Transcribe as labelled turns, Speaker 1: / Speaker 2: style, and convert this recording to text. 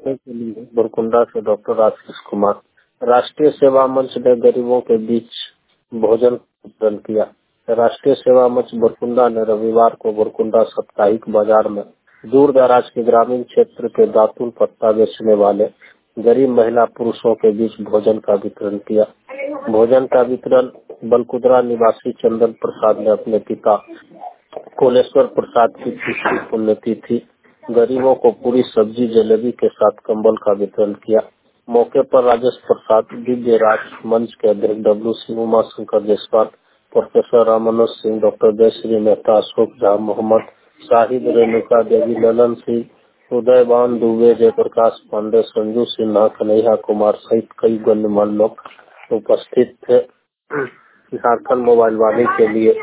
Speaker 1: के लिए बुरकुंडा से डॉक्टर आशीष कुमार। राष्ट्रीय सेवा मंच ने गरीबों के बीच भोजन वितरण किया। राष्ट्रीय सेवा मंच बुरकुंडा ने रविवार को बुरकुंडा साप्ताहिक बाजार में दूर दराज के ग्रामीण क्षेत्र के दातुन पत्ता बेचने वाले गरीब महिला पुरुषों के बीच भोजन का वितरण किया। भोजन का वितरण बलकुदरा निवासी चंदन प्रसाद ने अपने पिता कोलेश्वर प्रसाद की तीसरी पुण्यतिथि गरीबों को पूरी सब्जी जलेबी के साथ कंबल का वितरण किया। मौके पर राजेश प्रसाद, दिव्य राज मंच के अध्यक्ष W Singh, Uma Shankar Jaiswal, professor Rammanoj Singh, doctor Jayshree Mehta, Ashok Jha, Mohammad Shahid, Renuka Devi, Lalan Singh, Udayvan Dubey, Jaiprakash Pandey, Sanju Sinha, Kanhaiya Kumar सहित कई गणमान्य लोग उपस्थित थे। झारखंड मोबाइल वाणी के लिए